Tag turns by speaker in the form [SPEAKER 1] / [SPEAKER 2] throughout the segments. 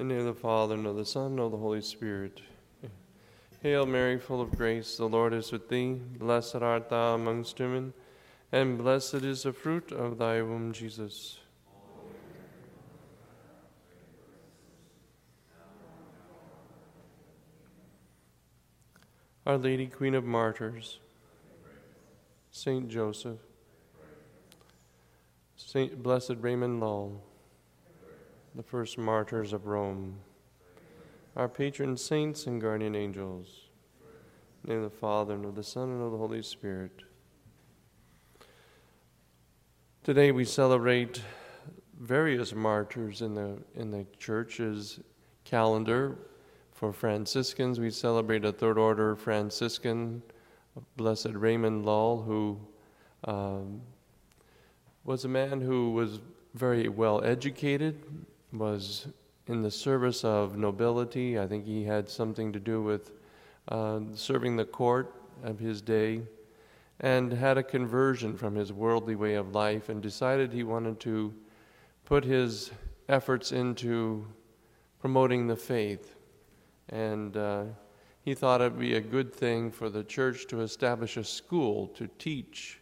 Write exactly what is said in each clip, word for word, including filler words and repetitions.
[SPEAKER 1] In the name of the Father, and of the Son, and of the Holy Spirit. Hail Mary, full of grace, the Lord is with thee. Blessed art thou amongst women, and blessed is the fruit of thy womb, Jesus. Our Lady, Queen of Martyrs, Saint Joseph, Saint Blessed Raymond Lull, the first martyrs of Rome, our patron saints and guardian angels, in the name of the Father, and of the Son, and of the Holy Spirit. Today we celebrate various martyrs in the in the church's calendar. For Franciscans, we celebrate a third order Franciscan, Blessed Raymond Lull, who um, was a man who was very well educated, was in the service of nobility. I think he had something to do with uh, serving the court of his day, and had a conversion from his worldly way of life and decided he wanted to put his efforts into promoting the faith. And uh, he thought it would be a good thing for the church to establish a school to teach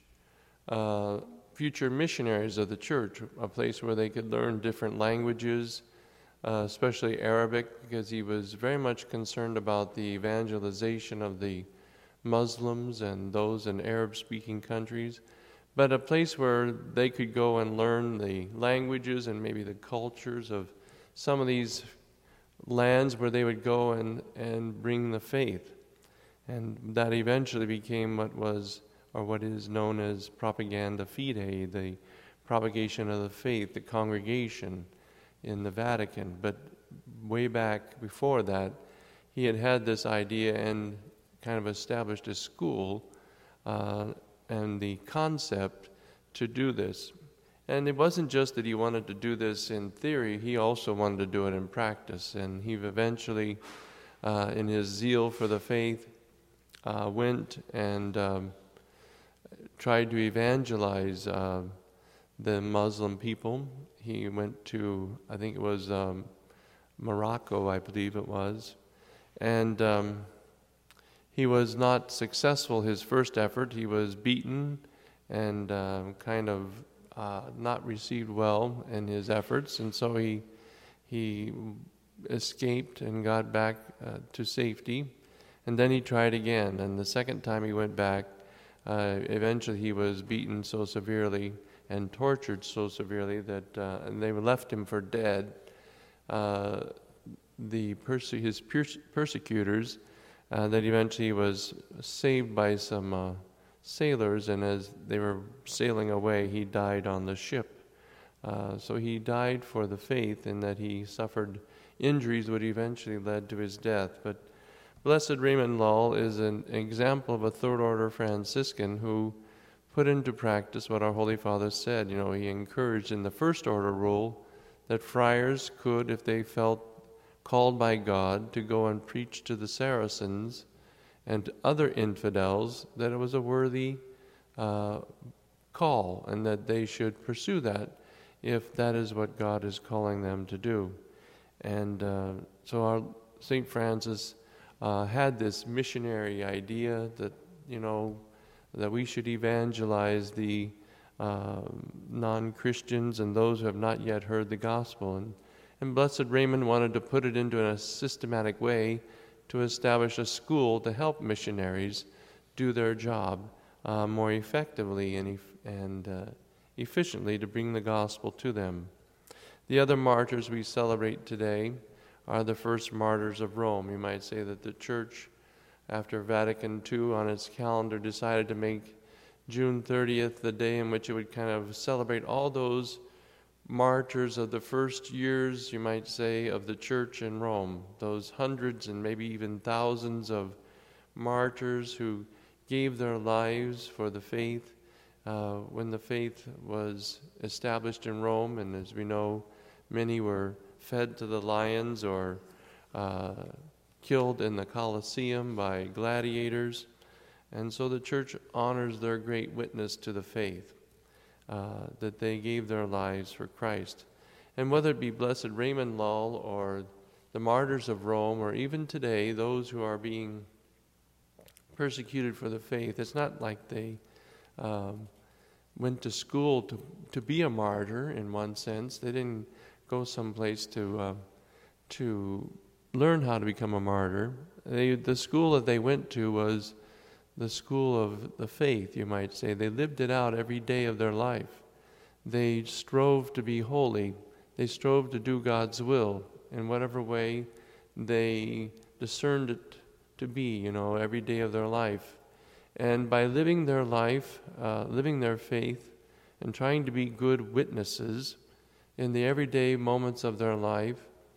[SPEAKER 1] uh, future missionaries of the church, a place where they could learn different languages, uh, especially Arabic, because he was very much concerned about the evangelization of the Muslims and those in Arab-speaking countries, but a place where they could go and learn the languages and maybe the cultures of some of these lands where they would go and, and bring the faith. And that eventually became what was or what is known as Propaganda Fide, the propagation of the faith, the congregation in the Vatican. But way back before that, he had had this idea and kind of established a school uh, and the concept to do this. And it wasn't just that he wanted to do this in theory, he also wanted to do it in practice. And he eventually, uh, in his zeal for the faith, uh, went and um, tried to evangelize uh, the Muslim people. He went to, I think it was um, Morocco, I believe it was. And um, he was not successful his first effort. He was beaten and uh, kind of uh, not received well in his efforts. And so he, he escaped and got back uh, to safety. And then he tried again. And the second time he went back, Uh, eventually he was beaten so severely and tortured so severely that uh, and they left him for dead. Uh, the perse- his perse- persecutors, uh, that eventually he was saved by some uh, sailors, and as they were sailing away, he died on the ship. Uh, so he died for the faith in that he suffered injuries which eventually led to his death. But Blessed Raymond Lull is an example of a third-order Franciscan who put into practice what our Holy Father said. You know, he encouraged in the first-order rule that friars could, if they felt called by God, to go and preach to the Saracens and other infidels, that it was a worthy uh, call and that they should pursue that if that is what God is calling them to do. And uh, so our Saint Francis Uh, had this missionary idea that, you know, that we should evangelize the uh, non-Christians and those who have not yet heard the gospel. And, and Blessed Raymond wanted to put it into a systematic way to establish a school to help missionaries do their job uh, more effectively and, e- and uh, efficiently to bring the gospel to them. The other martyrs we celebrate today are the first martyrs of Rome. You might say that the Church, after Vatican Two on its calendar, decided to make June thirtieth the day in which it would kind of celebrate all those martyrs of the first years, you might say, of the Church in Rome, those hundreds and maybe even thousands of martyrs who gave their lives for the faith uh, when the faith was established in Rome. And as we know, many were fed to the lions or uh, killed in the Colosseum by gladiators. And so the church honors their great witness to the faith, uh, that they gave their lives for Christ. And whether it be Blessed Raymond Lull or the martyrs of Rome, or even today, those who are being persecuted for the faith, it's not like they um, went to school to, to be a martyr in one sense. They didn't go someplace to uh, to learn how to become a martyr. They, the school that they went to was the school of the faith, you might say. They lived it out every day of their life. They strove to be holy. They strove to do God's will in whatever way they discerned it to be, you know, every day of their life. And by living their life, uh, living their faith, and trying to be good witnesses in the everyday moments of their life,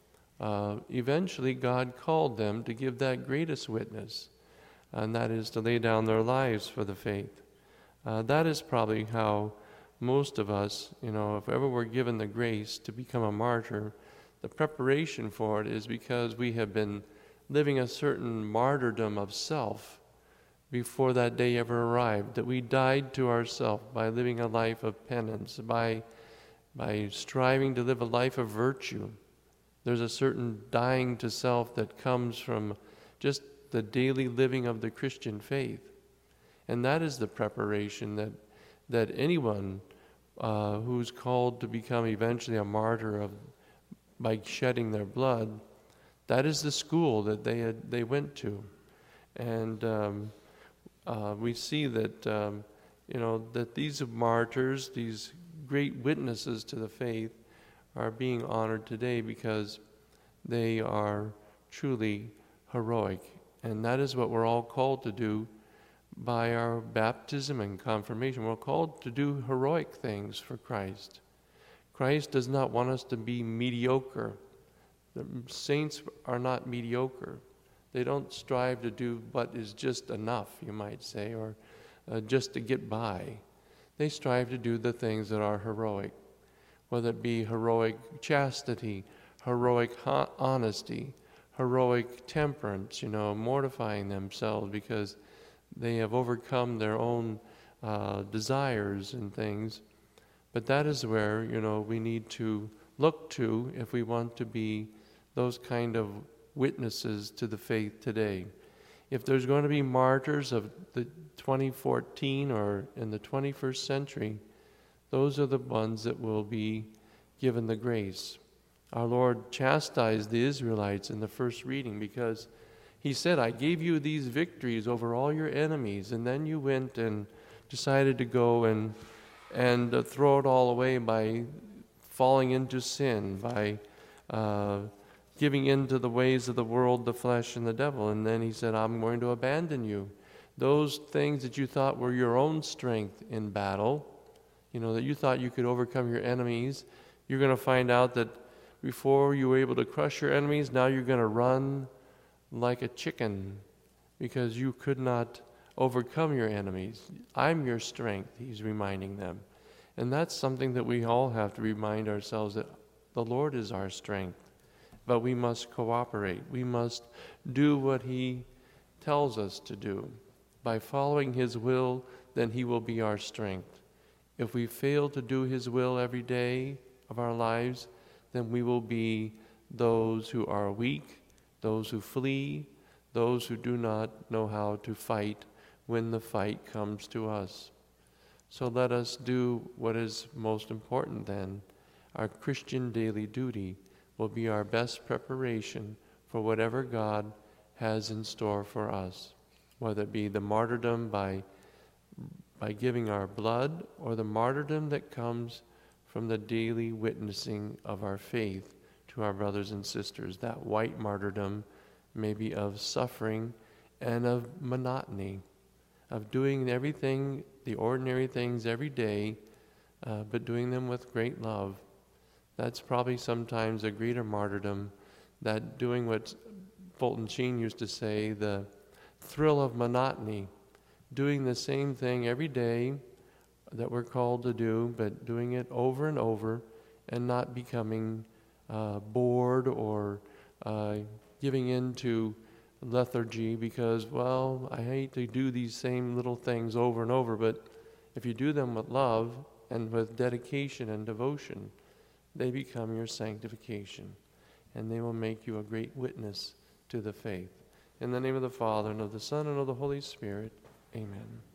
[SPEAKER 1] uh, eventually God called them to give that greatest witness, and that is to lay down their lives for the faith. Uh, that is probably how most of us, you know, if ever we're given the grace to become a martyr, the preparation for it is because we have been living a certain martyrdom of self before that day ever arrived, that we died to ourselves by living a life of penance, by, by striving to live a life of virtue. There's a certain dying to self that comes from just the daily living of the Christian faith. And that is the preparation that, that anyone uh, who's called to become eventually a martyr of, by shedding their blood, that is the school that they had, they went to. And um, uh, we see that, um, you know, that these martyrs, these great witnesses to the faith, are being honored today because they are truly heroic. And that is what we're all called to do by our baptism and confirmation. We're called to do heroic things for Christ. Christ does not want us to be mediocre. The saints are not mediocre. They don't strive to do what is just enough, you might say, or uh, just to get by. They strive to do the things that are heroic, whether it be heroic chastity, heroic ho- honesty, heroic temperance, you know, mortifying themselves because they have overcome their own uh, desires and things. But that is where, you know, we need to look to if we want to be those kind of witnesses to the faith today. If there's going to be martyrs of the twenty fourteen or in the twenty-first century, those are the ones that will be given the grace. Our Lord chastised the Israelites in the first reading because he said, I gave you these victories over all your enemies, and then you went and decided to go and and uh, throw it all away by falling into sin, by uh, giving in to the ways of the world, the flesh, and the devil. And then he said, I'm going to abandon you. Those things that you thought were your own strength in battle, you know, that you thought you could overcome your enemies, you're going to find out that before you were able to crush your enemies, now you're going to run like a chicken because you could not overcome your enemies. I'm your strength, he's reminding them. And that's something that we all have to remind ourselves, that the Lord is our strength. But we must cooperate. We must do what he tells us to do. By following his will, then he will be our strength. If we fail to do his will every day of our lives, then we will be those who are weak, those who flee, those who do not know how to fight when the fight comes to us. So let us do what is most important then. Our Christian daily duty will be our best preparation for whatever God has in store for us, whether it be the martyrdom by, by giving our blood, or the martyrdom that comes from the daily witnessing of our faith to our brothers and sisters. That white martyrdom may be of suffering and of monotony, of doing everything, the ordinary things every day, uh, but doing them with great love. That's probably sometimes a greater martyrdom, that doing what Fulton Sheen used to say, the thrill of monotony, doing the same thing every day that we're called to do, but doing it over and over and not becoming uh, bored or uh, giving in to lethargy because, well, I hate to do these same little things over and over, but if you do them with love and with dedication and devotion, they become your sanctification. and they will make you a great witness to the faith. In the name of the Father, and of the Son, and of the Holy Spirit, amen.